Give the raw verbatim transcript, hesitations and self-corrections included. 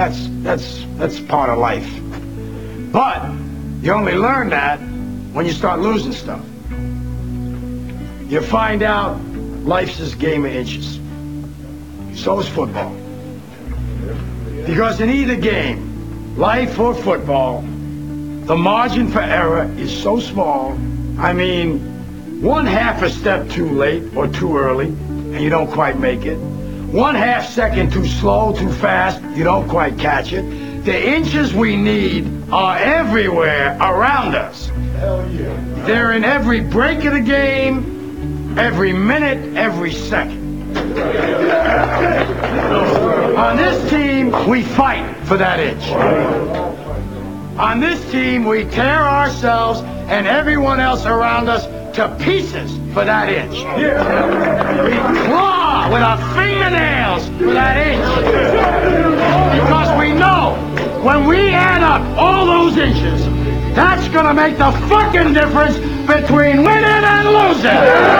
That's, that's, that's part of life. But you only learn that when you start losing stuff. You find out life's this game of inches. So is football. Because in either game, life or football, the margin for error is so small. I mean, one half a step too late or too early, and you don't quite make it. One half second too slow, too fast, you don't quite catch it. The inches we need are everywhere around us. Hell yeah. They're in every break of the game, every minute, every second. On this team, we fight for that inch. On this team, we tear ourselves and everyone else around us to pieces for that inch. We claw with our fingernails for that inch. Because we know when we add up all those inches, that's gonna make the fucking difference between winning and losing.